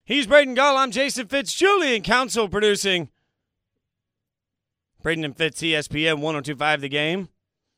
He's Braden Gull. I'm Jason Fitz. Julian Council producing. Braden and Fitz, ESPN 102.5 The Game.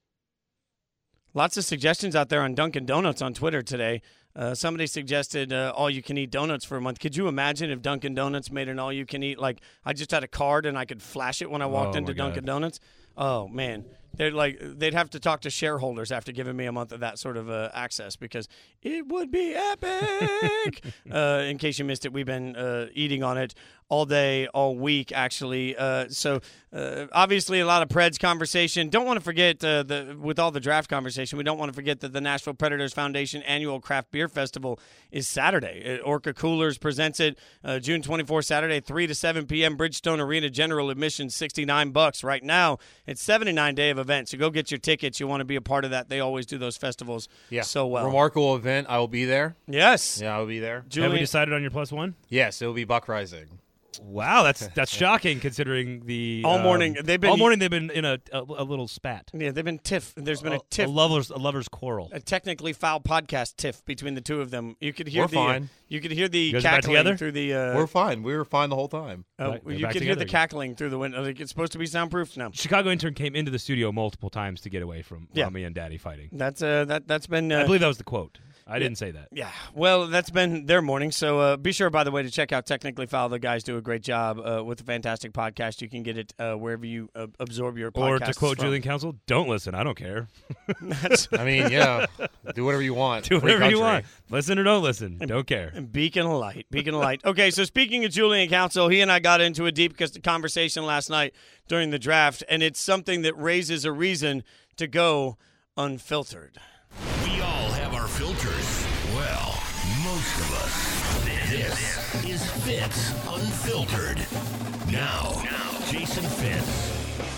Lots of suggestions out there on Dunkin' Donuts on Twitter today. Somebody suggested all-you-can-eat donuts for a month. Could you imagine if Dunkin' Donuts made an all-you-can-eat? Like, I just had a card and I could flash it when I walked into Dunkin' Donuts. Oh, man. They'd have to talk to shareholders after giving me a month of that sort of access because it would be epic. In case you missed it, we've been eating on it all day, all week, actually. So obviously a lot of Preds conversation. Don't want to forget, with all the draft conversation, we don't want to forget that the Nashville Predators Foundation annual craft beer festival is Saturday. Orca Coolers presents it June 24th, Saturday, 3 to 7 p.m. Bridgestone Arena, general admission $69. Right now, it's 79-day of event, so go get your tickets. You want to be a part of that. They always do those festivals so well. Remarkable event. I will be there. Yes. Yeah, I will be there. Have we decided on your plus one? Yes, it will be Buck Rising. Wow, that's shocking considering the all morning they've been in a little spat. Yeah, they've been tiff. There's been a tiff, a lovers quarrel, a technically foul podcast tiff between the two of them. You could hear you could hear the cackling through the. We're fine. We were fine the whole time. You could hear the cackling through the window. Like, it's supposed to be soundproof now. Chicago intern came into the studio multiple times to get away from Mommy and Daddy fighting. That's been. I believe that was the quote. I didn't say that. Yeah. Well, that's been their morning. So be sure, by the way, to check out Technically Foul. The guys do a great job with a fantastic podcast. You can get it wherever you absorb your podcasts. Or to quote Julian Council, don't listen. I don't care. I mean, yeah. Do whatever you want. Do whatever you want. Listen or don't listen. Don't care. Beacon of light. Beacon of light. Okay, so speaking of Julian Council, he and I got into it deep because the conversation last night during the draft, and it's something that raises a reason to go unfiltered. We all have our filters. Well, most of us. This is Fitz Unfiltered. Now, Jason Fitz.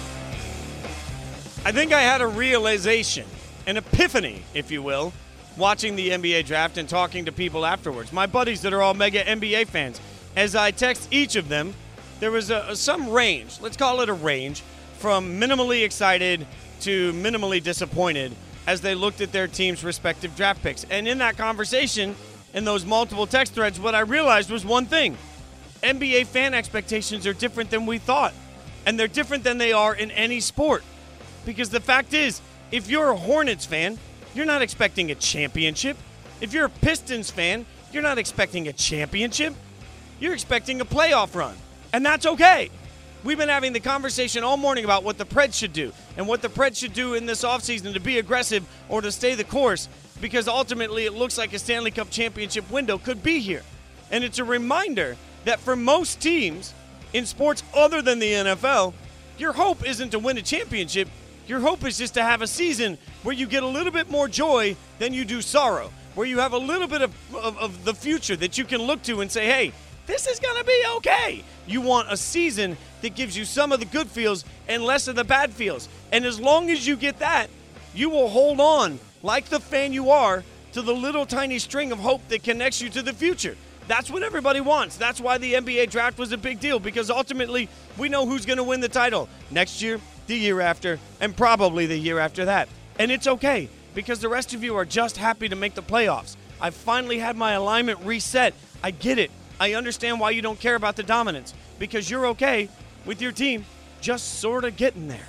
I think I had a realization, an epiphany, if you will, watching the NBA draft and talking to people afterwards. My buddies that are all mega NBA fans. As I text each of them, there was some range, let's call it a range, from minimally excited to minimally disappointed as they looked at their team's respective draft picks. And in that conversation, in those multiple text threads, what I realized was one thing. NBA fan expectations are different than we thought. And they're different than they are in any sport. Because the fact is, if you're a Hornets fan, you're not expecting a championship. If you're a Pistons fan, you're not expecting a championship. You're expecting a playoff run. And that's okay. We've been having the conversation all morning about what the Preds should do and what the Preds should do in this offseason to be aggressive or to stay the course, because ultimately it looks like a Stanley Cup championship window could be here. And it's a reminder that for most teams in sports other than the NFL, your hope isn't to win a championship. Your hope is just to have a season where you get a little bit more joy than you do sorrow, where you have a little bit of the future that you can look to and say, hey, this is going to be okay. You want a season that gives you some of the good feels and less of the bad feels. And as long as you get that, you will hold on, like the fan you are, to the little tiny string of hope that connects you to the future. That's what everybody wants. That's why the NBA draft was a big deal, because ultimately we know who's going to win the title next year, the year after, and probably the year after that. And it's okay, because the rest of you are just happy to make the playoffs. I finally had my alignment reset. I get it. I understand why you don't care about the dominance, because you're okay with your team just sort of getting there.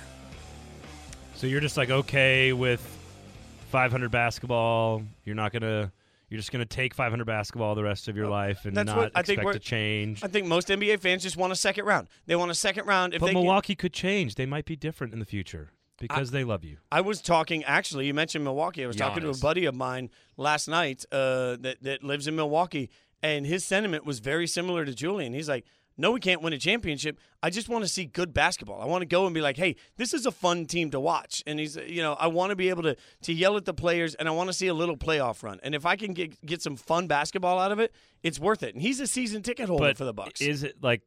So you're just like okay with 500 basketball. You're just gonna take 500 basketball the rest of your life and not expect to change. I think most NBA fans just want a second round. They want a second round. But Milwaukee could change. They might be different in the future because they love you. I was talking, actually, you mentioned Milwaukee. I was talking to a buddy of mine last night that lives in Milwaukee, and his sentiment was very similar to Julian. He's like, no, we can't win a championship. I just want to see good basketball. I want to go and be like, hey, this is a fun team to watch. And he's, I want to be able to yell at the players, and I want to see a little playoff run. And if I can get some fun basketball out of it, it's worth it. And he's a season ticket holder for the Bucks. Is it like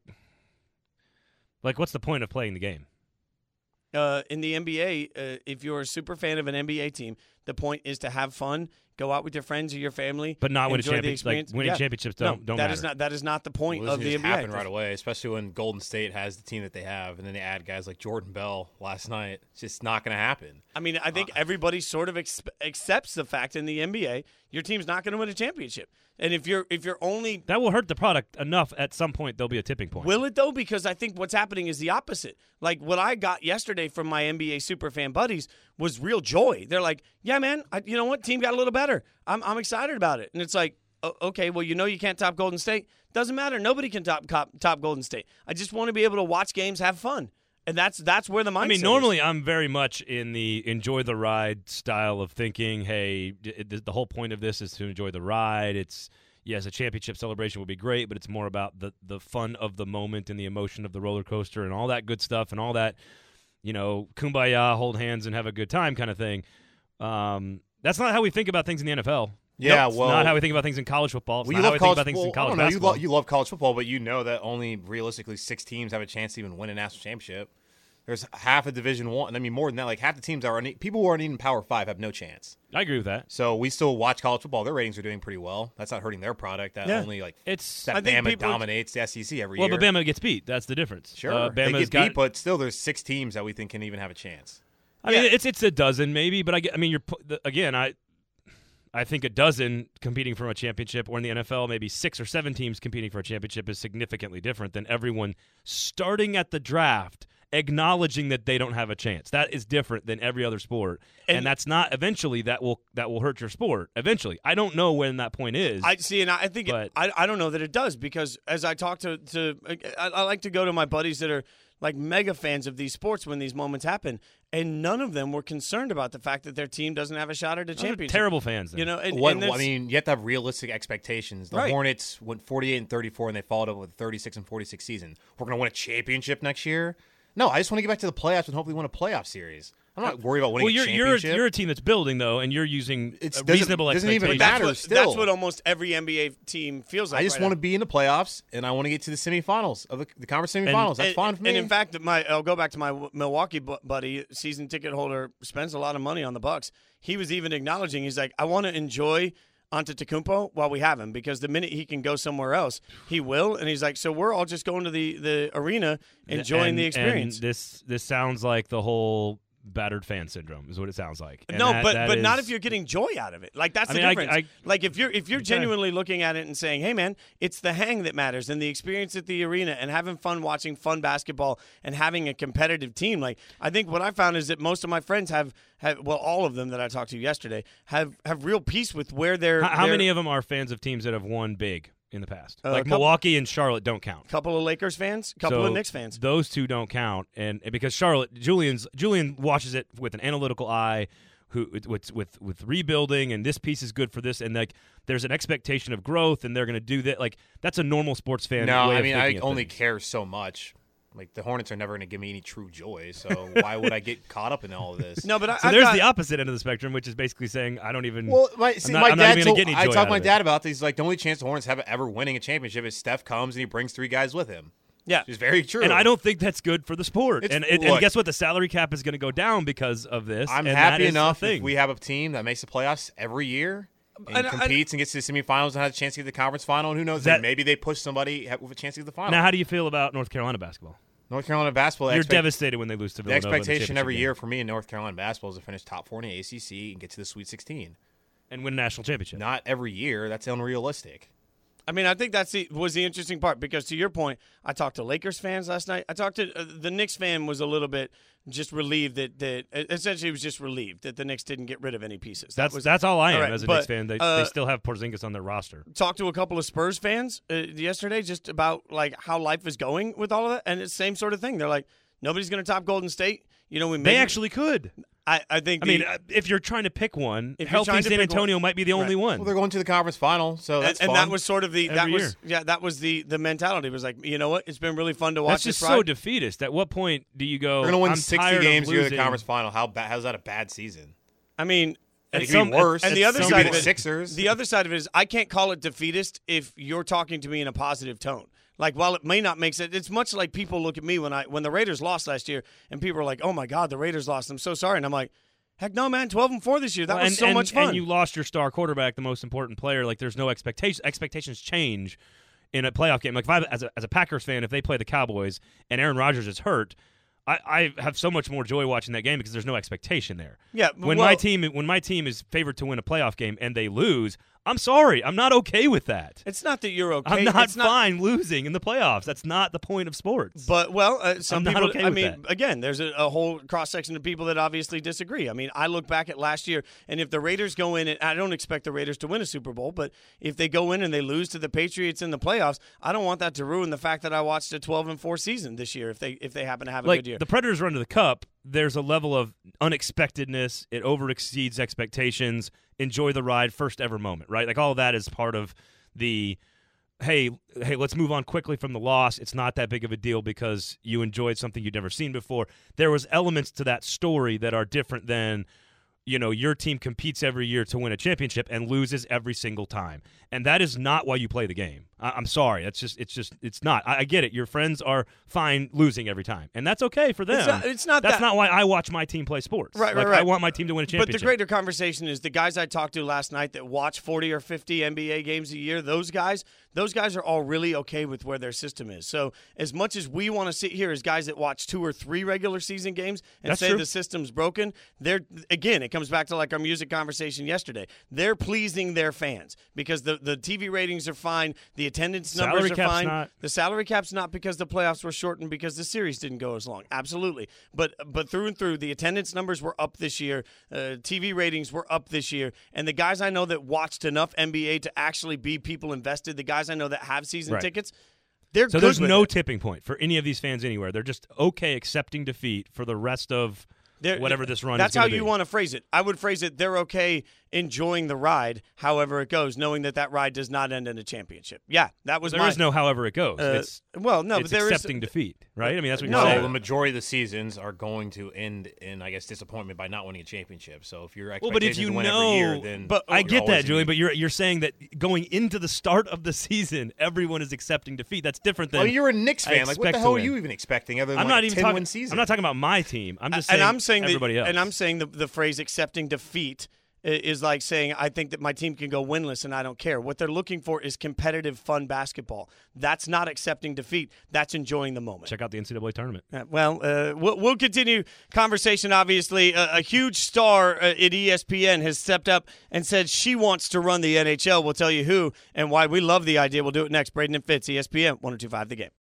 what's the point of playing the game? In the NBA, if you're a super fan of an NBA team, the point is to have fun, Go out with your friends or your family, but not win a championship. Like winning championships don't matter. That is not the point of the NBA. Happen right away, especially when Golden State has the team that they have, and then they add guys like Jordan Bell last night. It's just not going to happen. I mean, I think everybody sort of accepts the fact in the NBA your team's not going to win a championship. And if you're only that will hurt the product enough at some point. There'll be a tipping point. Will it though? Because I think what's happening is the opposite. Like what I got yesterday from my NBA superfan buddies was real joy. They're like, "Yeah, man, you know what? Team got a little better. I'm excited about it." And it's like, okay, well, you can't top Golden State. Doesn't matter. Nobody can top Golden State. I just want to be able to watch games, have fun. And that's where the mindset is. I mean, normally I'm very much in the enjoy the ride style of thinking, hey, the whole point of this is to enjoy the ride. It's, yes, a championship celebration would be great, but it's more about the fun of the moment and the emotion of the roller coaster and all that good stuff and all that, kumbaya, hold hands and have a good time kind of thing. That's not how we think about things in the NFL. Yeah, it's not how we think about things in college football. It's not how we think about things in college basketball. You love college football, but you know that only realistically 6 teams have a chance to even win a national championship. There's half of Division I. I mean, more than that. Like half the teams people who aren't even Power 5 have no chance. I agree with that. So we still watch college football. Their ratings are doing pretty well. That's not hurting their product. Bama dominates the SEC every year. Well, but Bama gets beat. That's the difference. Sure, they get beat, but still, there's 6 teams that we think can even have a chance. I mean, it's a dozen maybe, but I think a dozen competing for a championship, or in the NFL, maybe 6 or 7 teams competing for a championship is significantly different than everyone starting at the draft acknowledging that they don't have a chance. That is different than every other sport, and that's not. Eventually, that will hurt your sport. Eventually, I don't know when that point is. I see, and I think I don't know that it does, because as I talk to I like to go to my buddies that are like mega fans of these sports when these moments happen, and none of them were concerned about the fact that their team doesn't have a shot at a championship. Terrible fans, then. I mean, you have to have realistic expectations. The Hornets went 48-34, and they followed up with a 36-46 season. We're going to win a championship next year? No, I just want to get back to the playoffs and hopefully win a playoff series. I'm not worried about winning a championship. You're a team that's building, though, and you're using reasonable expectations. Doesn't even matter still. That's what almost every NBA team feels like. I just want to be in the playoffs, and I want to get to the semifinals of the conference semifinals. That's fine for me. And in fact, I'll go back to my Milwaukee buddy, season ticket holder, spends a lot of money on the Bucks. He was even acknowledging, he's like, I want to enjoy Antetokounmpo while we have him, because the minute he can go somewhere else, he will. And he's like, so we're all just going to the arena, enjoying the experience. And this sounds like the whole battered fan syndrome is what it sounds like. And but not if you're getting joy out of it. Like that's the difference. Like if you're genuinely looking at it and saying, "Hey man, it's the hang that matters and the experience at the arena and having fun watching fun basketball and having a competitive team." Like I think what I found is that most of my friends have all of them that I talked to yesterday have real peace with where they're. How many of them are fans of teams that have won big in the past? Like Milwaukee and Charlotte don't count. A couple of Lakers fans, a couple of Knicks fans. Those two don't count, and because Charlotte, Julian watches it with an analytical eye, with rebuilding, and this piece is good for this, and like there's an expectation of growth, and they're going to do that. Like that's a normal sports fan. No, way I mean of I things. only care so much. Like the Hornets are never going to give me any true joy, so why would I get caught up in all of this? No, but there's the opposite end of the spectrum, which is basically saying I don't even. Well, I talked to my dad about this. He's like, the only chance the Hornets have ever winning a championship is Steph comes and he brings 3 guys with him. Yeah, it's very true. And I don't think that's good for the sport. And guess what? The salary cap is going to go down because of this. I'm happy enough if we have a team that makes the playoffs every year. And competes and gets to the semifinals and has a chance to get to the conference final. And who knows? Maybe they push somebody with a chance to get to the final. Now, how do you feel about North Carolina basketball? North Carolina basketball. You're devastated when they lose to Villanova. The expectation every year for me in North Carolina basketball is to finish top 4 in the ACC and get to the Sweet 16. And win a national championship. Not every year. That's unrealistic. I mean, I think was the interesting part, because to your point, I talked to Lakers fans last night. I talked to the Knicks fan was a little bit just relieved that essentially was just relieved that the Knicks didn't get rid of any pieces. That's all I am as a Knicks fan. They still have Porzingis on their roster. Talked to a couple of Spurs fans yesterday just about like how life is going with all of that, and it's the same sort of thing. They're like, nobody's going to top Golden State. They actually could. I think. If you're trying to pick one, healthy San Antonio might be the only one. Well, they're going to the conference final, so that's fun. And that was sort of that was the mentality. It was like, you know what? It's been really fun to watch. That's just so defeatist. At what point do you go? We're going to win 60 games to the conference final. How's that a bad season? I mean, it could be worse. And the other side of it, Sixers. The other side of it is, I can't call it defeatist if you're talking to me in a positive tone. Like, while it may not make sense, it's much like people look at me when the Raiders lost last year, and people are like, "Oh my God, the Raiders lost. I'm so sorry." And I'm like, Heck no, man. 12-4 this year. That was so much fun. And you lost your star quarterback, the most important player. Like, there's no expectation. Expectations change in a playoff game. Like, if as a Packers fan, if they play the Cowboys and Aaron Rodgers is hurt, I have so much more joy watching that game because there's no expectation there. Yeah, when my team is favored to win a playoff game and they lose, I'm sorry, I'm not okay with that. It's not that you're okay. I'm not fine losing in the playoffs. That's not the point of sports. But some I'm people. not okay with that. Again, there's a whole cross section of people that obviously disagree. I mean, I look back at last year, and if the Raiders go in, and I don't expect the Raiders to win a Super Bowl, but if they go in and they lose to the Patriots in the playoffs, I don't want that to ruin the fact that I watched a 12-4 season this year. If they happen to have a good year, the Predators run to the Cup. There's a level of unexpectedness. It overexceeds expectations. Enjoy the ride, first ever moment, right? Like, all of that is part of the, hey, let's move on quickly from the loss. It's not that big of a deal because you enjoyed something you'd never seen before. There was elements to that story that are different than, your team competes every year to win a championship and loses every single time. And that is not why you play the game. I'm sorry. It's not. I get it. Your friends are fine losing every time. And that's okay for them. It's not That's not why I watch my team play sports. Right. I want my team to win a championship. But the greater conversation is the guys I talked to last night that watch 40 or 50 NBA games a year, those guys are all really okay with where their system is. So as much as we want to sit here as guys that watch 2 or 3 regular season games and That's say true. the system's broken, it comes back to like our music conversation yesterday. They're pleasing their fans because the TV ratings are fine, the attendance numbers are fine. Not. The salary cap's not because the playoffs were shortened because the series didn't go as long. Absolutely. But through and through, the attendance numbers were up this year. TV ratings were up this year. And the guys I know that watched enough NBA to actually be people invested, the guys I know that have season Right. tickets, they're good. So there's with no it. tipping point for any of these fans anywhere. They're just okay accepting defeat for the rest of whatever this run is. That's how gonna you be. want to phrase it. I would phrase it, they're okay enjoying the ride, however it goes, knowing that ride does not end in a championship. Yeah, that was There is no however it goes. It's but there is accepting defeat, right? I mean, that's what No. you're So saying. the majority of the seasons are going to end in, I guess, disappointment by not winning a championship. So if your Well, but if expectations you to win know, every year, then but I you're get always that, Julian, gonna but you're saying that going into the start of the season, everyone is accepting defeat. That's different than. Well, you're a Knicks I fan. Like, what expect the to hell are win. you even expecting other than I'm like not a even 10-win talking. season? I'm not talking about my team. I'm just saying and I'm saying everybody else. And I'm saying the phrase accepting defeat is like saying I think that my team can go winless and I don't care. What they're looking for is competitive, fun basketball. That's not accepting defeat. That's enjoying the moment. Check out the NCAA tournament. We'll continue conversation, obviously. A huge star at ESPN has stepped up and said she wants to run the NHL. We'll tell you who and why we love the idea. We'll do it next. Braden and Fitz, ESPN 102.5 The Game.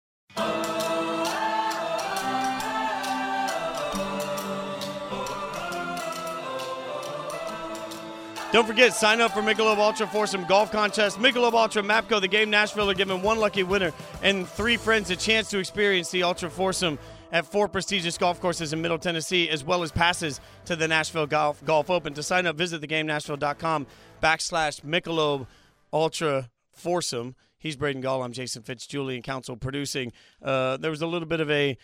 Don't forget, sign up for Michelob Ultra Foursome Golf Contest. Michelob Ultra, Mapco, The Game Nashville are giving one lucky winner and 3 friends a chance to experience the Ultra Foursome at 4 prestigious golf courses in Middle Tennessee, as well as passes to the Nashville Golf Open. To sign up, visit thegamenashville.com/Michelob Ultra Foursome. He's Braden Gall. I'm Jason Fitz, Julian Council producing. There was a little bit of a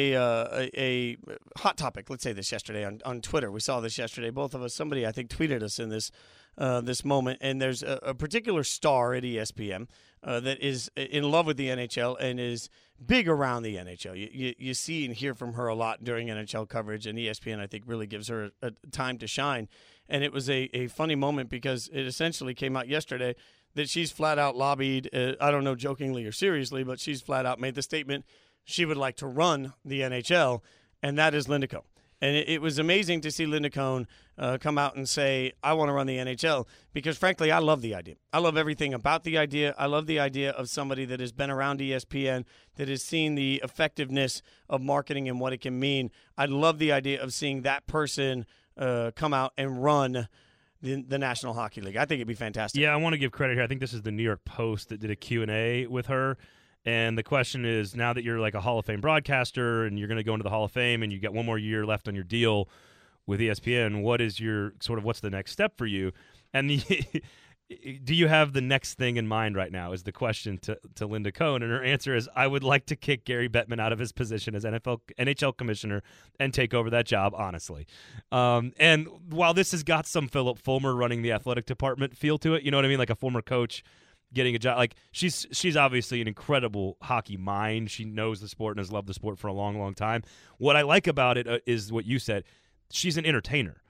hot topic, let's say this yesterday on Twitter. We saw this yesterday. Both of us, somebody I think tweeted us in this moment. And there's a particular star at ESPN that is in love with the NHL and is big around the NHL. You see and hear from her a lot during NHL coverage, and ESPN I think really gives her a time to shine. And it was a funny moment because it essentially came out yesterday that she's flat out lobbied, I don't know jokingly or seriously, but she's flat out made the statement she would like to run the NHL, and that is Linda Cohn. And it was amazing to see Linda Cohn come out and say, I want to run the NHL, because frankly, I love the idea. I love everything about the idea. I love the idea of somebody that has been around ESPN, that has seen the effectiveness of marketing and what it can mean. I love the idea of seeing that person come out and run the National Hockey League. I think it'd be fantastic. Yeah, I want to give credit here. I think this is the New York Post that did a Q&A with her. And the question is, now that you're like a Hall of Fame broadcaster and you're going to go into the Hall of Fame and you got one more year left on your deal with ESPN, what's the next step for you? And do you have the next thing in mind right now is the question to Linda Cohn. And her answer is, I would like to kick Gary Bettman out of his position as NHL commissioner and take over that job, honestly. And while this has got some Philip Fulmer running the athletic department feel to it, you know what I mean? Like a former coach getting a job. Like she's obviously an incredible hockey mind. She knows the sport and has loved the sport for a long, long time. What I like about it is what you said. She's an entertainer.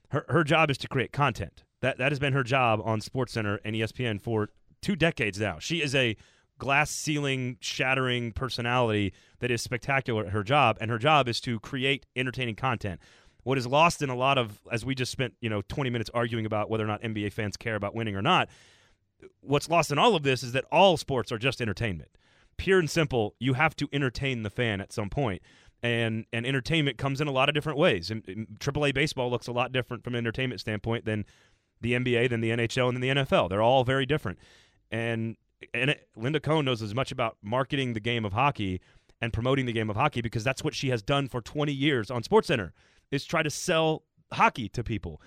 her job is to create content. That has been her job on SportsCenter and ESPN for 2 decades now. She is a glass ceiling shattering personality that is spectacular at her job, and her job is to create entertaining content. What is lost in a lot of, as we just spent 20 minutes arguing about whether or not NBA fans care about winning or not, what's lost in all of this is that all sports are just entertainment. Pure and simple, you have to entertain the fan at some point. And entertainment comes in a lot of different ways. And AAA baseball looks a lot different from an entertainment standpoint than the NBA, than the NHL, and then the NFL. They're all very different. And Linda Cohn knows as much about marketing the game of hockey and promoting the game of hockey, because that's what she has done for 20 years on SportsCenter, is try to sell hockey to people.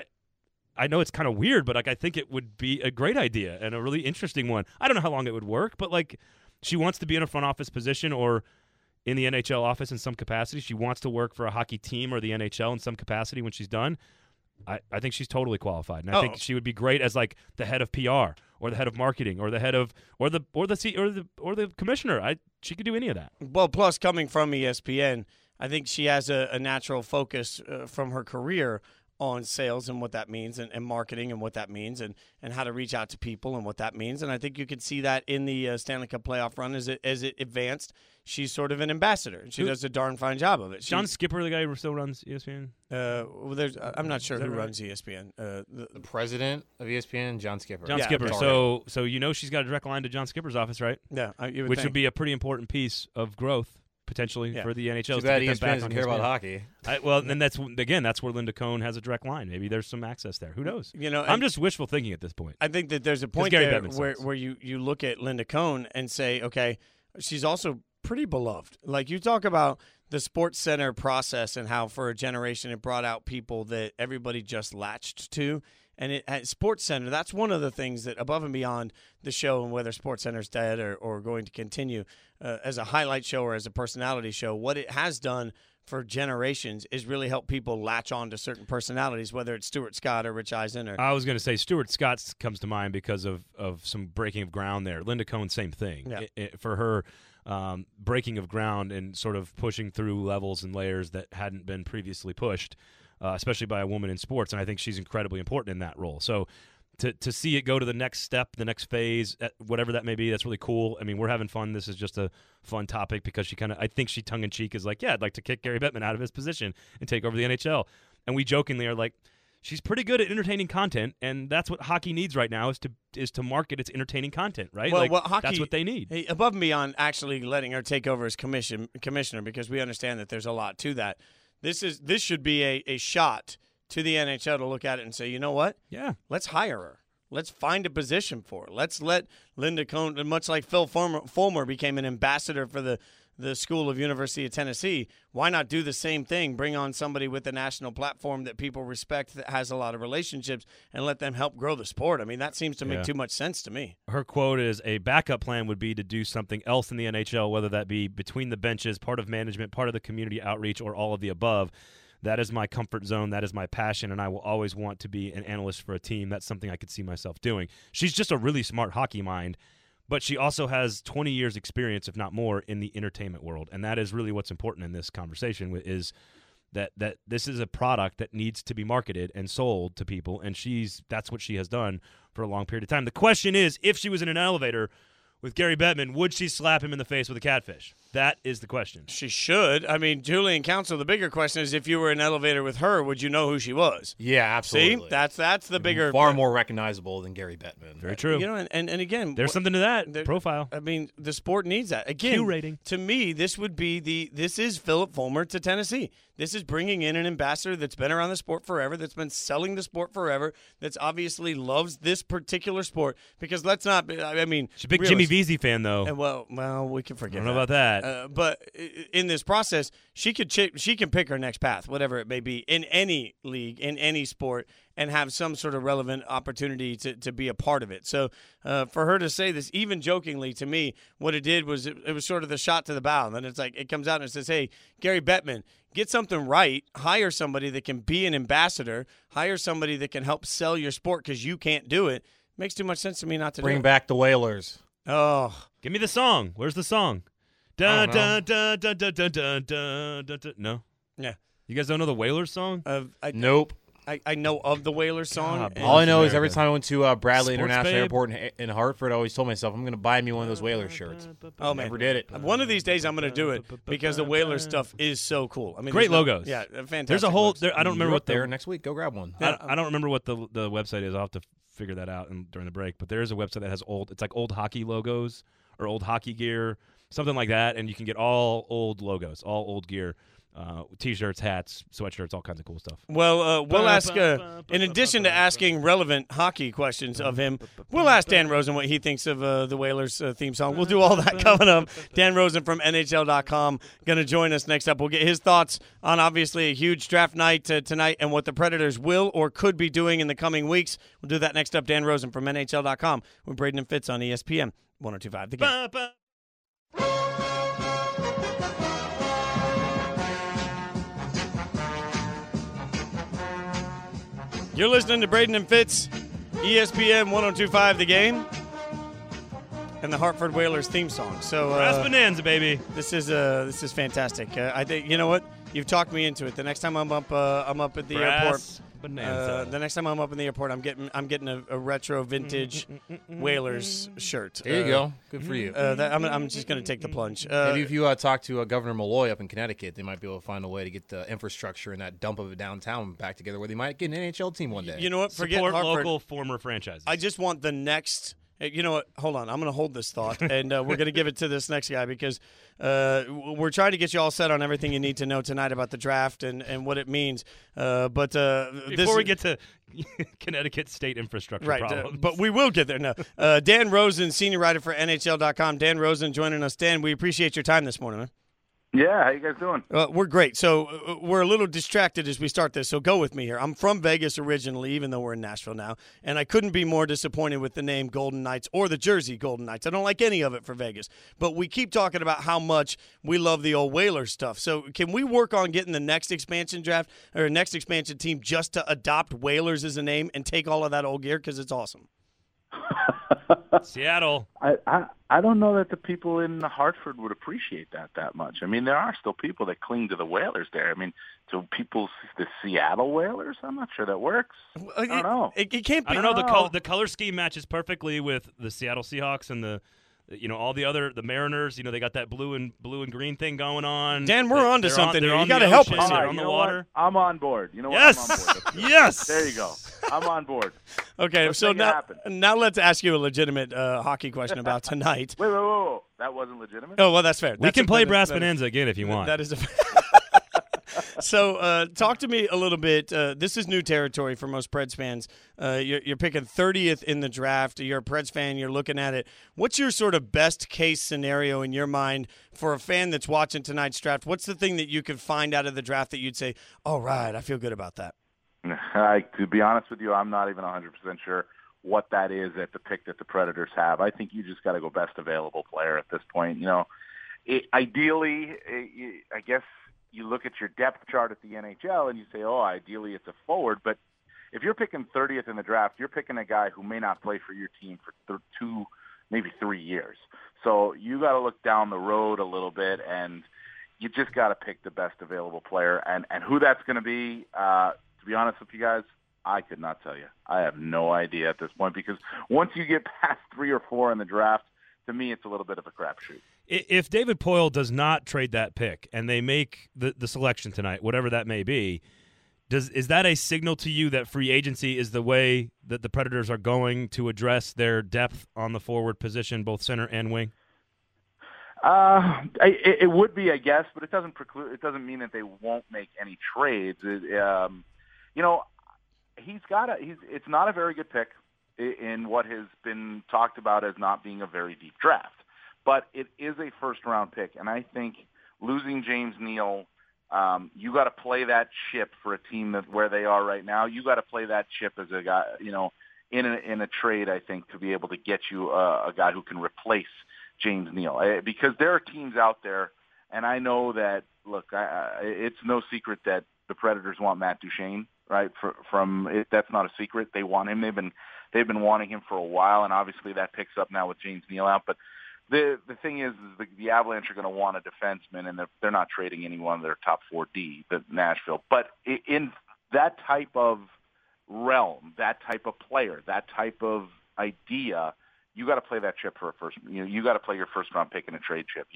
I know it's kind of weird, but I think it would be a great idea and a really interesting one. I don't know how long it would work, but she wants to be in a front office position or in the NHL office in some capacity. She wants to work for a hockey team or the NHL in some capacity when she's done. I think she's totally qualified, and I think she would be great as the head of PR or the head of marketing or the head of or the commissioner. She could do any of that. Well, plus coming from ESPN, I think she has a natural focus from her career on sales and what that means, and marketing and what that means, and how to reach out to people and what that means. And I think you could see that in the Stanley Cup playoff run as it advanced. She's sort of an ambassador. She does a darn fine job of it. John Skipper, the guy who still runs ESPN? I'm not sure who runs ESPN. The president of ESPN, John Skipper. John Skipper. So she's got a direct line to John Skipper's office, right? Yeah. Which would be a pretty important piece of growth potentially for the NHL. Too bad ESPN doesn't care about hockey. Then that's where Linda Cohn has a direct line. Maybe there's some access there. Who knows? I'm just wishful thinking at this point. I think that there's a point there where you look at Linda Cohn and say, okay, she's also pretty beloved. Like, you talk about the SportsCenter process and how for a generation it brought out people that everybody just latched to. And at SportsCenter, that's one of the things that, above and beyond the show and whether SportsCenter's dead or going to continue as a highlight show or as a personality show, what it has done for generations is really help people latch on to certain personalities, whether it's Stuart Scott or Rich Eisen. I was going to say Stuart Scott comes to mind because of some breaking of ground there. Linda Cohn, same thing. Yeah. For her, breaking of ground and sort of pushing through levels and layers that hadn't been previously pushed, especially by a woman in sports, and I think she's incredibly important in that role. So to see it go to the next step, the next phase, whatever that may be, that's really cool. I mean, we're having fun. This is just a fun topic because I think she tongue-in-cheek is like, yeah, I'd like to kick Gary Bettman out of his position and take over the NHL. And we jokingly are like, she's pretty good at entertaining content, and that's what hockey needs right now is to market its entertaining content, right? Well, hockey, that's what they need. Above and beyond actually letting her take over as commissioner, because we understand that there's a lot to that. This should be a shot to the NHL to look at it and say, you know what? Yeah. Let's hire her. Let's find a position for her. Let's let Linda Cohn, much like Phil Fulmer became an ambassador for the School of University of Tennessee, why not do the same thing? Bring on somebody with a national platform that people respect, that has a lot of relationships, and let them help grow the sport. I mean, that seems to make too much sense to me. Her quote is, a backup plan would be to do something else in the NHL, whether that be between the benches, part of management, part of the community outreach, or all of the above. That is my comfort zone. That is my passion, and I will always want to be an analyst for a team. That's something I could see myself doing. She's just a really smart hockey mind, but she also has 20 years experience, if not more, in the entertainment world, and that is really what's important in this conversation, is that this is a product that needs to be marketed and sold to people, and that's what she has done for a long period of time. The question is, if she was in an elevator with Gary Bettman, would she slap him in the face with a catfish? That is the question. She should. I mean, Julian Council, the bigger question is, if you were in an elevator with her, would you know who she was? Yeah, absolutely. See? That's the bigger... Far more recognizable than Gary Bettman. Very true. And again... There's something to that profile. I mean, the sport needs that. Again, Q rating. To me, this is Philip Fulmer to Tennessee. This is bringing in an ambassador that's been around the sport forever, that's been selling the sport forever, that's obviously loves this particular sport. Because let's not... I mean... She's a big Jimmy Vesey fan, though. Well, we can forget I don't know about that. But in this process, she can pick her next path, whatever it may be, in any league, in any sport, and have some sort of relevant opportunity to be a part of it. So for her to say this, even jokingly to me, what it did was it was sort of the shot to the bow. And then it's like it comes out and it says, hey, Gary Bettman, get something right. Hire somebody that can be an ambassador. Hire somebody that can help sell your sport because you can't do it. Makes too much sense to me not to Bring back the Whalers. Oh. Give me the song. Where's the song? Dun, dun, dun, dun, dun, dun, dun, dun, dun, dun. No? Yeah. You guys don't know the Whalers song? Nope. I know of the Whalers song. God, and- All I know is America. every time I went to Bradley Sports International babe. Airport in Hartford, I always told myself I'm going to buy me one of those Whalers shirts. Oh, man. Never did it. One of these days I'm going to do it because the Whalers stuff is so cool. I mean, Great there's no- logos. Yeah, fantastic. There's a whole. logos. I don't remember You're what up there the. next week. Go grab one. I don't remember what the website is. I'll have to figure that out during the break. But there is a website that has it's like old hockey logos or old hockey gear, something like that, and you can get all old logos, all old gear. T-shirts, hats, sweatshirts, all kinds of cool stuff. Well, we'll ask, in addition to asking relevant hockey questions of him, we'll ask Dan Rosen what he thinks of the Whalers theme song. We'll do all that coming up. Dan Rosen from NHL.com going to join us next up. We'll get his thoughts on, obviously, a huge draft night tonight and what the Predators will or could be doing in the coming weeks. We'll do that next up. Dan Rosen from NHL.com with Braden and Fitz on ESPN 102.5 The Game. You're listening to Braden and Fitz, ESPN 102.5 The Game, and the Hartford Whalers theme song. So Brass Bonanza, baby. this is fantastic. I think, you know what? You've talked me into it. The next time I'm up at the airport. Brass Bonanza. The next time I'm up in the airport, I'm getting a retro vintage Whalers shirt. There you go. Good for you. I'm just going to take the plunge. Maybe if you talk to Governor Malloy up in Connecticut, they might be able to find a way to get the infrastructure and that dump of it downtown back together where they might get an NHL team one day. You know what? Forget Support Hartford. local former franchises. I just want the next. You know what? Hold on. I'm going to hold this thought, and we're going to give it to this next guy because we're trying to get you all set on everything you need to know tonight about the draft and what it means. Before we get to Connecticut state infrastructure right, problems. but we will get there. No, Dan Rosen, senior writer for NHL.com. Dan Rosen joining us. Dan, we appreciate your time this morning, man. Yeah, how you guys doing? We're great. So we're a little distracted as we start this, so go with me here. I'm from Vegas originally, even though we're in Nashville now, and I couldn't be more disappointed with the name Golden Knights or the jersey Golden Knights. I don't like any of it for Vegas, but we keep talking about how much we love the old Whalers stuff. So can we work on getting the next expansion draft or next expansion team just to adopt Whalers as a name and take all of that old gear because it's awesome? Seattle. I don't know that the people in Hartford would appreciate that much. I mean, there are still people that cling to the Whalers there. I mean, to the Seattle Whalers, I'm not sure that works. I don't know. It can't be. I don't know. The color scheme matches perfectly with the Seattle Seahawks and all the Mariners. They got that blue and green thing going on. Dan, we're on to something here. You got to help us All here. right, on you the know water. what? I'm on board. You know what? Yes. I'm on board. Let's do it. Yes. There you go. I'm on board. Okay, Let's so make it happen. now let's ask you a legitimate hockey question about tonight. Wait. That wasn't legitimate? Oh, well, that's fair. We can play Brass Bonanza again if you want. That is So talk to me a little bit. This is new territory for most Preds fans. You're picking 30th in the draft. You're a Preds fan. You're looking at it. What's your sort of best case scenario in your mind for a fan that's watching tonight's draft? What's the thing that you could find out of the draft that you'd say, all right, I feel good about that? To be honest with you, I'm not even 100% sure what that is at the pick that the Predators have. I think you just got to go best available player at this point. Ideally, I guess you look at your depth chart at the NHL and you say, oh, ideally it's a forward. But if you're picking 30th in the draft, you're picking a guy who may not play for your team for 2, maybe 3 years. So you got to look down the road a little bit, and you just got to pick the best available player. And who that's going to be, to be honest with you guys, I could not tell you. I have no idea at this point, because once you get past 3 or 4 in the draft, to me it's a little bit of a crapshoot. If David Poile does not trade that pick and they make the selection tonight, whatever that may be, is that a signal to you that free agency is the way that the Predators are going to address their depth on the forward position, both center and wing? It would be, I guess, but it doesn't preclude. It doesn't mean that they won't make any trades. It's not a very good pick in what has been talked about as not being a very deep draft, but it is a first-round pick, and I think losing James Neal, you got to play that chip for a team where they are right now. You got to play that chip as a guy, in a trade, I think, to be able to get you a guy who can replace James Neal, because there are teams out there, and I know that. Look, it's no secret that the Predators want Matt Duchene, right? That's not a secret. They want him. They've been wanting him for a while, and obviously that picks up now with James Neal out. But the thing is the Avalanche are going to want a defenseman, and they're not trading any one of their top 4D, the Nashville. But in that type of realm, that type of player, that type of idea, you got to play that chip for a first. You got to play your first round pick in a trade chip.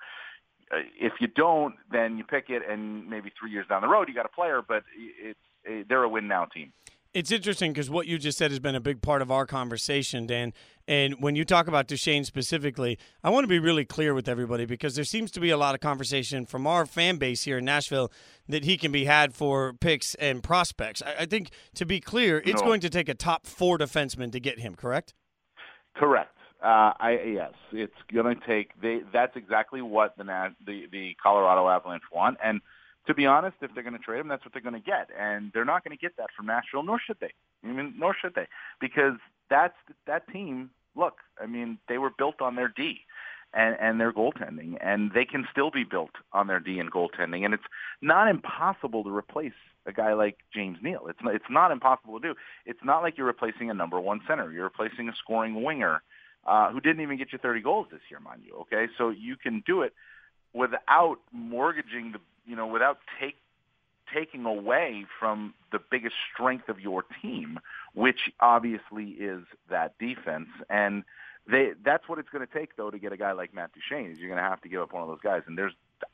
If you don't, then you pick it, and maybe 3 years down the road you got a player, but they're a win now team. It's interesting because what you just said has been a big part of our conversation, Dan. And when you talk about Duchene specifically, I want to be really clear with everybody because there seems to be a lot of conversation from our fan base here in Nashville that he can be had for picks and prospects. I think, to be clear, it's going to take a top 4 defenseman to get him, correct? Correct. Yes, it's going to take. That's exactly what the Colorado Avalanche want, and to be honest, if they're going to trade him, that's what they're going to get, and they're not going to get that from Nashville, nor should they. Nor should they, because that team. Look, they were built on their D and their goaltending, and they can still be built on their D and goaltending, and it's not impossible to replace a guy like James Neal. It's not impossible to do. It's not like you're replacing a number 1 center. You're replacing a scoring winger who didn't even get you 30 goals this year, mind you. Okay, so you can do it without mortgaging without taking away from the biggest strength of your team, which obviously is that defense. And that's what it's going to take, though, to get a guy like Matt Duchene. Is you're going to have to give up one of those guys. And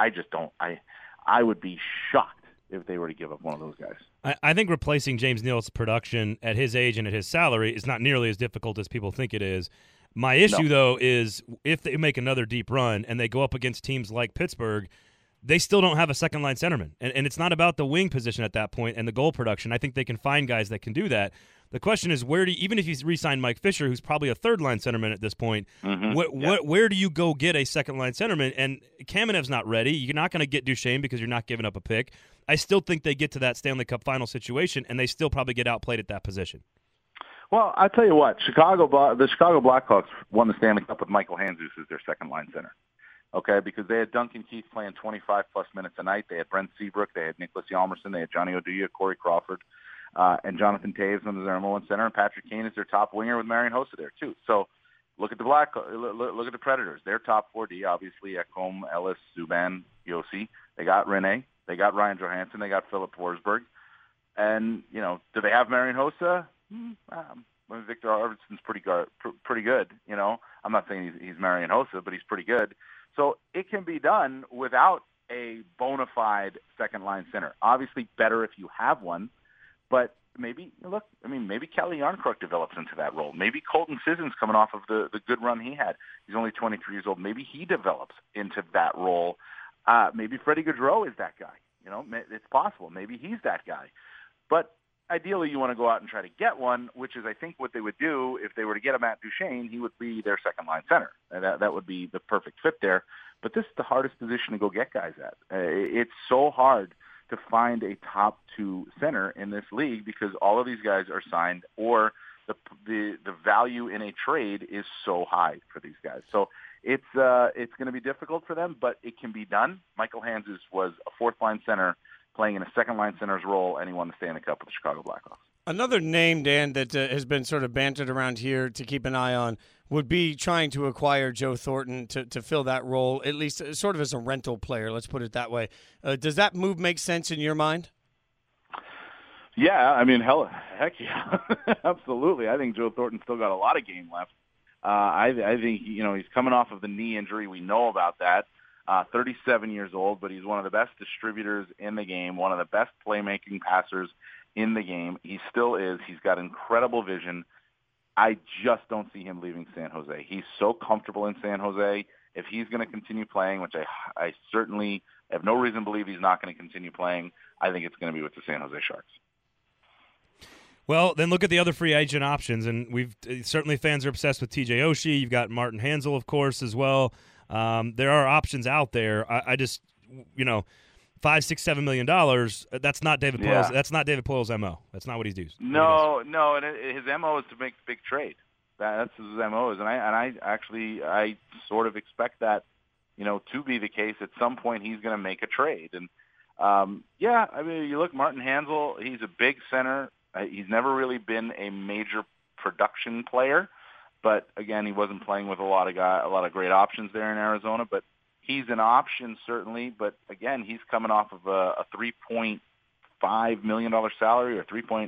I would be shocked if they were to give up one of those guys. I think replacing James Neal's production at his age and at his salary is not nearly as difficult as people think it is. My issue, though, is if they make another deep run and they go up against teams like Pittsburgh, they still don't have a second-line centerman. And it's not about the wing position at that point and the goal production. I think they can find guys that can do that. The question is, even if you re-sign Mike Fisher, who's probably a third-line centerman at this point, where do you go get a second-line centerman? And Kamenev's not ready. You're not going to get Duchene because you're not giving up a pick. I still think they get to that Stanley Cup final situation, and they still probably get outplayed at that position. Well, I'll tell you what, the Chicago Blackhawks won the Stanley Cup with Michael Handzus as their second-line center. Okay, because they had Duncan Keith playing 25-plus minutes a night. They had Brent Seabrook. They had Nicholas Hjalmarsson. They had Johnny Oduya, Corey Crawford, and Jonathan Toews as their number 1 center. And Patrick Kane is their top winger with Marian Hossa there, too. So look at look at the Predators. Their top 4D, obviously, Ekholm, Ellis, Subban, Yossi. They got Rene. They got Ryan Johansson. They got Philip Forsberg. And, do they have Marian Hossa? Victor Arvidsson's pretty good. I'm not saying he's Marian Hossa, but he's pretty good. So it can be done without a bona fide second-line center. Obviously better if you have one, but maybe Kelly Yarncrook develops into that role. Maybe Colton Sissons coming off of the good run he had. He's only 23 years old. Maybe he develops into that role. Maybe Freddie Gaudreau is that guy. It's possible. Maybe he's that guy. But ideally, you want to go out and try to get one, which is, I think, what they would do if they were to get a Matt Duchene. He would be their second-line center. That would be the perfect fit there. But this is the hardest position to go get guys at. It's so hard to find a top 2 center in this league because all of these guys are signed, or the value in a trade is so high for these guys. So it's going to be difficult for them, but it can be done. Michael Handzus was a 4th-line center playing in a second-line center's role, and he won the Stanley Cup with the Chicago Blackhawks. Another name, Dan, that has been sort of bantered around here to keep an eye on would be trying to acquire Joe Thornton to fill that role, at least sort of as a rental player, let's put it that way. Does that move make sense in your mind? Yeah, heck yeah. Absolutely. I think Joe Thornton's still got a lot of game left. I think, he's coming off of the knee injury. We know about that. 37 years old, but he's one of the best distributors in the game, one of the best playmaking passers in the game. He still is. He's got incredible vision. I just don't see him leaving San Jose. He's so comfortable in San Jose. If he's going to continue playing, which I certainly have no reason to believe he's not going to continue playing, I think it's going to be with the San Jose Sharks. Well, then look at the other free agent options, and certainly fans are obsessed with TJ Oshie. You've got Martin Hanzal, of course, as well. There are options out there. I just, $5, $6, $7 million. That's not David Poyle's. Yeah. That's not David Poyle's MO. That's not what he's doing. No, and his MO is to make the big trade. That's his MO is, and I sort of expect that, to be the case. At some point, he's going to make a trade, and you look, Martin Hanzal. He's a big center. He's never really been a major production player. But again, he wasn't playing with a lot of great options there in Arizona. But he's an option certainly. But again, he's coming off of a $3.5 million salary or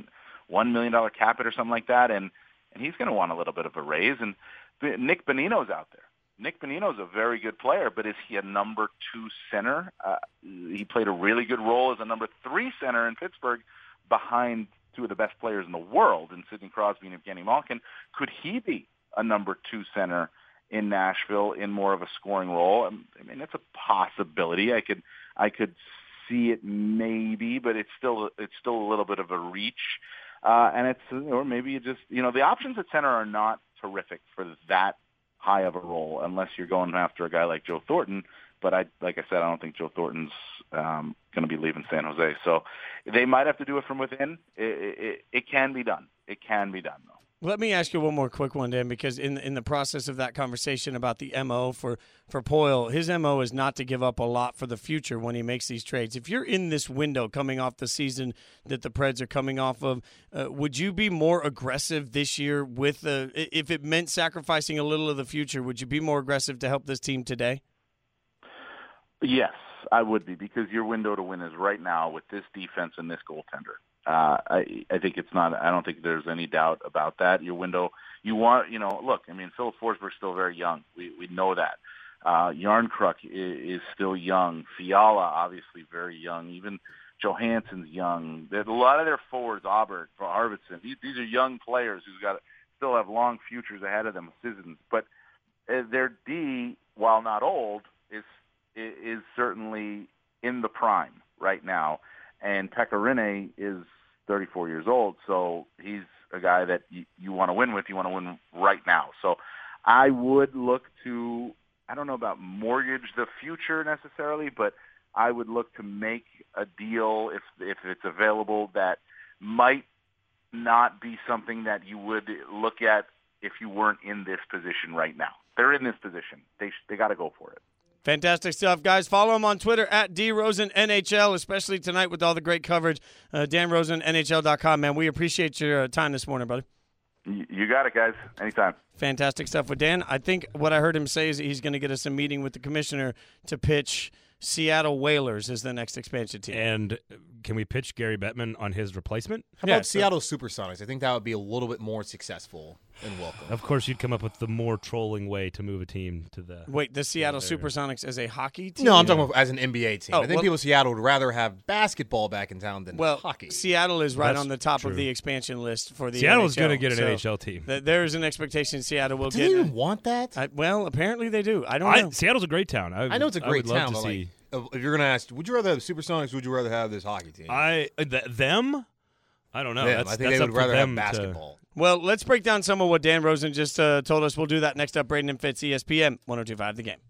$1 million cap it or something like that, and he's going to want a little bit of a raise. And Nick Bonino's out there. Nick Bonino's a very good player, but is he a number 2 center? He played a really good role as a number 3 center in Pittsburgh behind two of the best players in the world in Sidney Crosby and Evgeny Malkin. Could he be a number 2 center in Nashville in more of a scoring role? I mean, it's a possibility. I could see it maybe, but it's still a little bit of a reach. And or maybe you just, the options at center are not terrific for that high of a role unless you're going after a guy like Joe Thornton. But like I said, I don't think Joe Thornton's going to be leaving San Jose. So they might have to do it from within. It can be done. It can be done, though. Let me ask you one more quick one, Dan, because in the process of that conversation about the MO for Poile, his MO is not to give up a lot for the future when he makes these trades. If you're in this window coming off the season that the Preds are coming off of, would you be more aggressive this year with if it meant sacrificing a little of the future, would you be more aggressive to help this team today? Yes, I would be, because your window to win is right now with this defense and this goaltender. I think it's not. I don't think there's any doubt about that. Your window, you want, look. I mean, Philip Forsberg's still very young. We know that. Järnkrok is still young. Fiala obviously very young. Even Johansson's young. There's a lot of their forwards, Aubert, Arvidsson. These are young players who's still have long futures ahead of them. Citizens, but their D, while not old, is certainly in the prime right now. And Pekka Rinne is 34 years old, so he's a guy that you want to win with. You want to win right now. So I would look to, I don't know about mortgage the future necessarily, but I would look to make a deal if it's available that might not be something that you would look at if you weren't in this position right now. They're in this position. They got to go for it. Fantastic stuff, guys. Follow him on Twitter at DRosenNHL, especially tonight with all the great coverage. DanRosenNHL.com, man. We appreciate your time this morning, brother. You got it, guys. Anytime. Fantastic stuff with Dan. I think what I heard him say is he's going to get us a meeting with the commissioner to pitch Seattle Whalers as the next expansion team. And can we pitch Gary Bettman on his replacement? How about Seattle Supersonics? I think that would be a little bit more successful and welcome. Of course, you'd come up with the more trolling way to move a team to the... Wait, the Seattle Supersonics as a hockey team? No, I'm talking about as an NBA team. Oh, I think people in Seattle would rather have basketball back in town than hockey. Seattle is right That's on the top true. of the expansion list for the Seattle's NHL. going to get an NHL team. There is an expectation Seattle will Do get. they even want that? Well, apparently they do. I don't know. Seattle's a great town. I know it's a great I would town, love but to see... if you're going to ask, would you rather have Supersonics, would you rather have this hockey team? Them? I don't know. Them. That's, I think that's they up would to rather have them basketball. Well, let's break down some of what Dan Rosen just told us. We'll do that next up. Braden and Fitz, ESPN 102.5 The Game.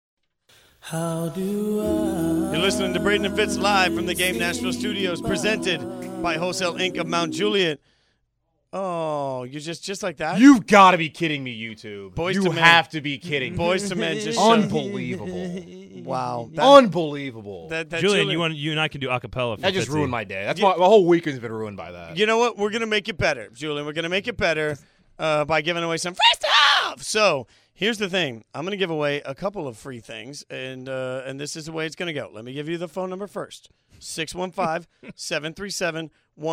You're listening to Braden and Fitz live from the Game Nashville Studios, presented by Wholesale Inc. of Mount Juliet. Oh, you're just like that? You've got to be kidding me, YouTube. Boys you to Men. have to be kidding me. Boys to Men just Unbelievable. Wow. Unbelievable. That Julian, you and I can do a cappella. That just ruined my day. That's why my whole weekend's been ruined by that. You know what? We're going to make it better, Julian. We're going to make it better by giving away some free stuff. So here's the thing. I'm going to give away a couple of free things, and this is the way it's going to go. Let me give you the phone number first. 615-737-1025.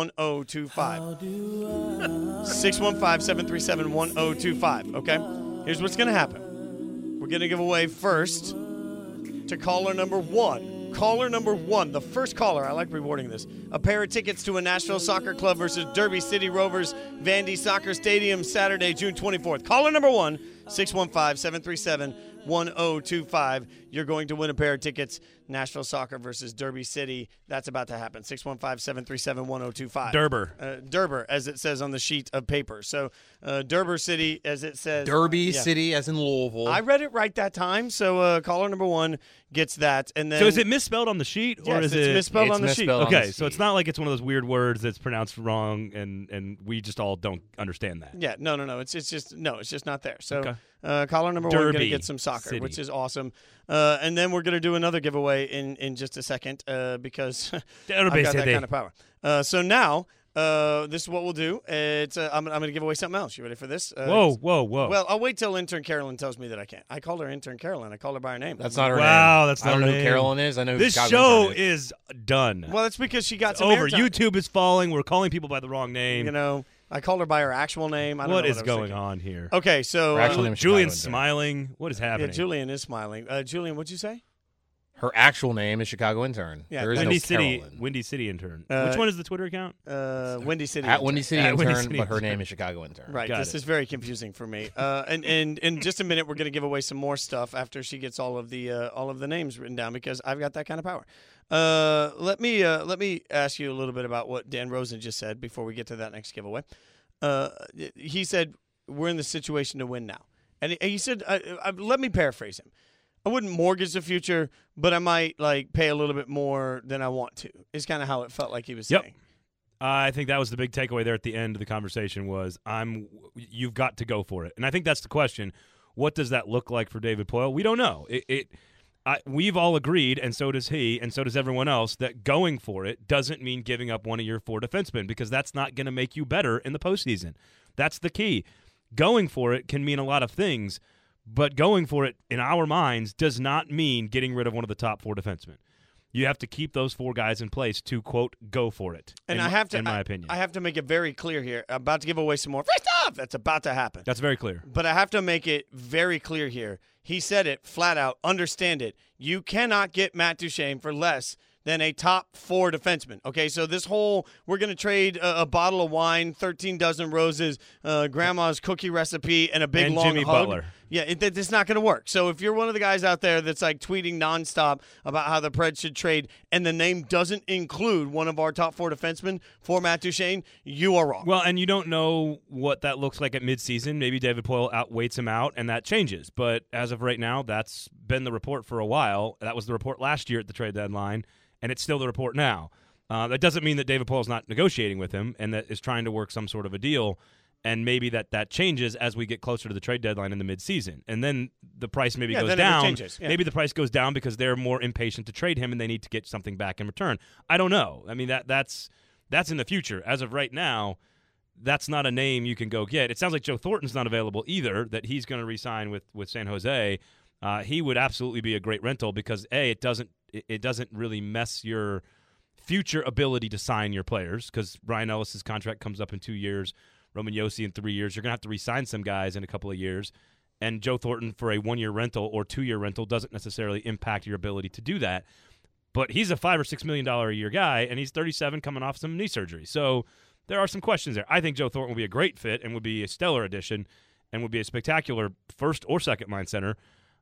615-737-1025, okay? Here's what's going to happen. We're going to give away first to caller number one. Caller number one, the first caller, I like rewarding this, a pair of tickets to a Nashville Soccer Club versus Derby City Rovers, Vandy Soccer Stadium, Saturday, June 24th. Caller number one, 615-737-1025. You're going to win a pair of tickets, Nashville Soccer versus Derby City. That's about to happen. 615-737-1025. Derber, as it says on the sheet of paper. So, Derby City, as it says. Derby City, as in Louisville. I read it right that time, so caller number one gets that. And then, so is it misspelled on the sheet? Or yes, is it's it misspelled on the sheet. Okay, so it's not like it's one of those weird words that's pronounced wrong, and we just all don't understand that. Yeah, no. It's just not there. So Okay. Caller number one going to Derby get some soccer, City. which is awesome. And then we're going to do another giveaway in just a second because I've got that kind of power. So now This is what we'll do. It's I'm going to give away something else. You ready for this? Whoa. Well, I'll wait till intern Carolyn tells me that I can't. I called her intern Carolyn. I called her by her name. That's not her name. Wow, that's I not don't her know who name. Carolyn is. I know who This Chicago show intern is. is done. Well, it's because she got It's some over. airtime. YouTube is falling. We're calling people by the wrong name. You know, I called her by her actual name. I don't What know is I was going thinking. on here? Okay, so Her actual name is Julian's Chicago intern. smiling. What is happening? yeah, Julian is smiling. Julian, what'd you say? Her actual name is Chicago intern. Yeah, There is Windy no City, Carolyn. Windy City intern. Uh, Which one is the Twitter account? Windy City. At Windy City At intern, Windy City but her intern. name is Chicago intern. Right. Got This it. is very confusing for me. And in just a minute, we're going to give away some more stuff after she gets all of the names written down because I've got that kind of power. Let me ask you a little bit about what Dan Rosen just said before we get to that next giveaway. He said we're in the situation to win now, and he said, let me paraphrase him. I wouldn't mortgage the future, but I might pay a little bit more than I want to. Is kind of how it felt like he was Yep. saying. I think that was the big takeaway there at the end of the conversation was you've got to go for it. And I think that's the question. What does that look like for David Poile? We don't know. We've all agreed, and so does he, and so does everyone else, that going for it doesn't mean giving up one of your 4 defensemen because that's not going to make you better in the postseason. That's the key. Going for it can mean a lot of things, but going for it, in our minds, does not mean getting rid of one of the top 4 defensemen. You have to keep those 4 guys in place to, quote, go for it, And in my opinion. I have to make it very clear here. I'm about to give away some more free stuff. That's about to happen. That's very clear. But I have to make it very clear here. He said it flat out. Understand it. You cannot get Matt Duchene for less than a top 4 defenseman. Okay, so this whole we're going to trade a bottle of wine, 13 dozen roses, grandma's cookie recipe, and a big And long Jimmy hug. Butler. Yeah, it's not going to work. So if you're one of the guys out there that's tweeting nonstop about how the Preds should trade and the name doesn't include one of our top 4 defensemen for Matt Duchene, you are wrong. Well, and you don't know what that looks like at midseason. Maybe David Poile outweights him out, and that changes. But as of right now, that's been the report for a while. That was the report last year at the trade deadline, and it's still the report now. That doesn't mean that David Poile's not negotiating with him and that is trying to work some sort of a deal. And maybe that changes as we get closer to the trade deadline in the midseason. And then the price maybe goes then it down. changes, yeah. Maybe the price goes down because they're more impatient to trade him and they need to get something back in return. I don't know. I mean, that's in the future. As of right now, that's not a name you can go get. It sounds like Joe Thornton's not available either, that he's going to re-sign with San Jose. He would absolutely be a great rental because, A, it doesn't really mess your future ability to sign your players because Ryan Ellis's contract comes up in 2 years. Roman Josi in 3 years. You're going to have to re-sign some guys in a couple of years. And Joe Thornton for a 1-year rental or 2-year rental doesn't necessarily impact your ability to do that. But he's a $5 or $6 million a year guy, and he's 37 coming off some knee surgery. So there are some questions there. I think Joe Thornton would be a great fit and would be a stellar addition and would be a spectacular first or second line center.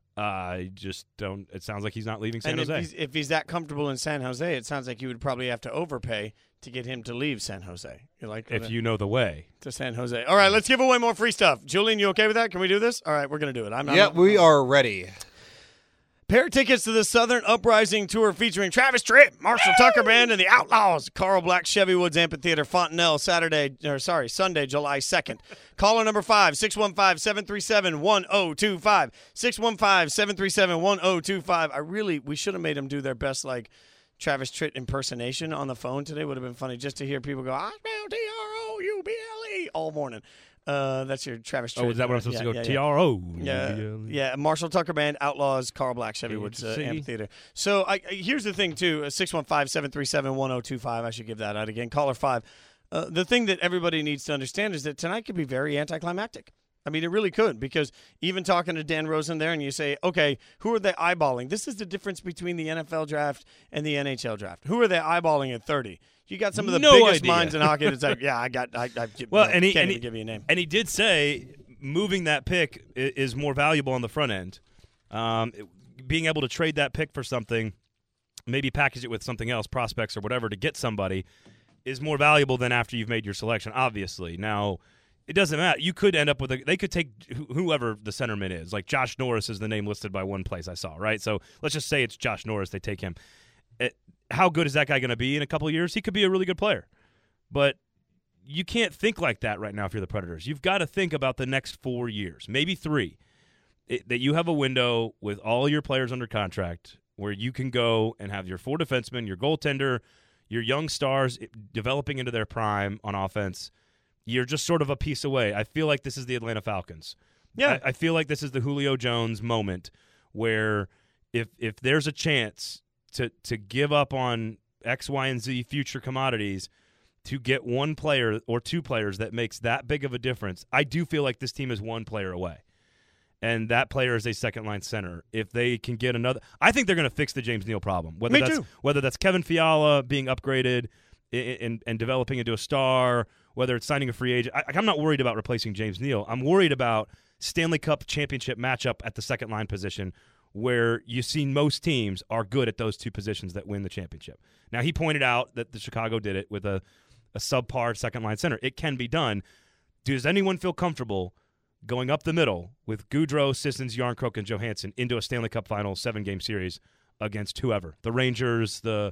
I just don't. It sounds like he's not leaving San and Jose. if he's that comfortable in San Jose, it sounds like you would probably have to overpay to get him to leave San Jose. You like If you know the way. to San Jose. All right, let's give away more free stuff. Julian, you okay with that? Can we do this? All right, we're going to do it. Yeah, we are ready. Pair tickets to the Southern Uprising Tour featuring Travis Tritt, Marshall Tucker Band, and the Outlaws. Carl Black Chevy Woods Amphitheater, Fontenelle, Sunday, July 2nd. Caller number 5, 615-737-1025. 615-737-1025. We should have made them do their best, Travis Tritt impersonation on the phone today. Would have been funny just to hear people go, I spell T-R-O-U-B-L-E all morning. That's your Travis Tritt. Oh, is that what I'm supposed to go? Yeah. T-R-O. Yeah, Marshall Tucker Band, Outlaws, Carl Black, Chevy Woods Amphitheater. So here's the thing, too. 615-737-1025. I should give that out again. Caller 5. The thing that everybody needs to understand is that tonight could be very anticlimactic. I mean, it really could, because even talking to Dan Rosen there, and you say, okay, who are they eyeballing? This is the difference between the NFL draft and the NHL draft. Who are they eyeballing at 30? You got some of the biggest minds in hockey that's can't even give you a name. And he did say moving that pick is more valuable on the front end. Being able to trade that pick for something, maybe package it with something else, prospects or whatever, to get somebody, is more valuable than after you've made your selection, obviously. Now, it doesn't matter. You could end up with they could take whoever the centerman is. Like Josh Norris is the name listed by one place I saw, right? So let's just say it's Josh Norris. They take him. How good is that guy going to be in a couple of years? He could be a really good player. But you can't think like that right now if you're the Predators. You've got to think about the next 4 years, maybe 3, that you have a window with all your players under contract where you can go and have your 4 defensemen, your goaltender, your young stars developing into their prime on offense, you're just sort of a piece away. I feel like this is the Atlanta Falcons. Yeah. I feel like this is the Julio Jones moment where if there's a chance to give up on X, Y, and Z future commodities to get one player or two players that makes that big of a difference, I do feel like this team is one player away. And that player is a second-line center. If they can get another – I think they're going to fix the James Neal problem. Whether that's Kevin Fiala being upgraded and developing into a star, whether it's signing a free agent. I'm not worried about replacing James Neal. I'm worried about Stanley Cup championship matchup at the second-line position where you see most teams are good at those two positions that win the championship. Now, he pointed out that the Chicago did it with a subpar second-line center. It can be done. Does anyone feel comfortable – going up the middle with Goudreau, Sissons, Yarncroke, and Johansson into a Stanley Cup Final 7-game series against whoever? The Rangers, the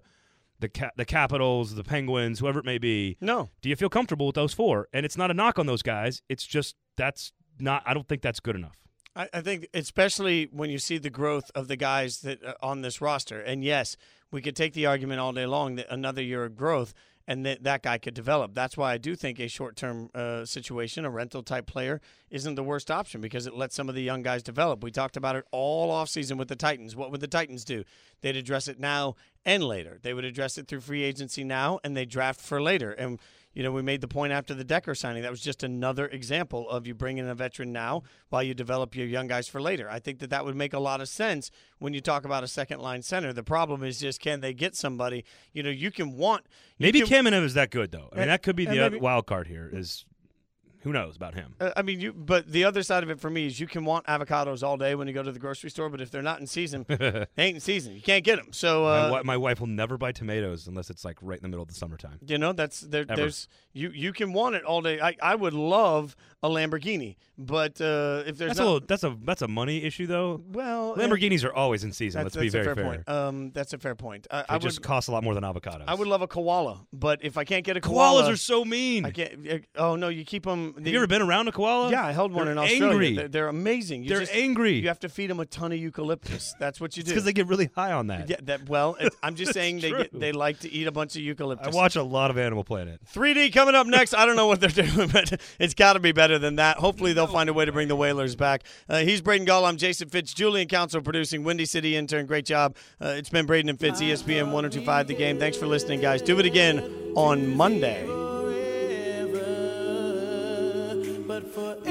Capitals, the Penguins, whoever it may be. No. Do you feel comfortable with those four? And it's not a knock on those guys. It's just that's not – I don't think that's good enough. I think especially when you see the growth of the guys that on this roster. And, yes, we could take the argument all day long that another year of growth – and that guy could develop. That's why I do think a short-term situation, a rental-type player, isn't the worst option because it lets some of the young guys develop. We talked about it all offseason with the Titans. What would the Titans do? They'd address it now and later. They would address it through free agency now, and they draft for later. And, you know, we made the point after the Decker signing. That was just another example of you bring in a veteran now while you develop your young guys for later. I think that would make a lot of sense when you talk about a second-line center. The problem is just can they get somebody? You know, you can want – Maybe Kamenev is that good, though. I mean, that could be the wild card here is – who knows about him? But the other side of it for me is you can want avocados all day when you go to the grocery store, but if they're not in season, they ain't in season. You can't get them. So my wife will never buy tomatoes unless it's like right in the middle of the summertime. You know, there's you can want it all day. I would love a Lamborghini, but if there's that's a money issue though. Well, Lamborghinis are always in season. Let's be very fair. That's a fair point. It just costs a lot more than avocados. I would love a koala, but if I can't get a koala, koalas are so mean. I can't. Oh no, you keep them. Have you ever been around a koala? Yeah, I held one in Australia. They're amazing. They're angry. You have to feed them a ton of eucalyptus. That's what you do. Because they get really high on that. Yeah, I'm just saying they like to eat a bunch of eucalyptus. I watch a lot of Animal Planet. 3D coming up next. I don't know what they're doing, but it's got to be better than that. Hopefully they'll find a way to bring the Whalers back. He's Braden Gall. I'm Jason Fitz. Julian Council producing. Windy City intern. Great job. It's been Braden and Fitz, ESPN 102.5 The Game. Thanks for listening, guys. Do it again on Monday. But forever.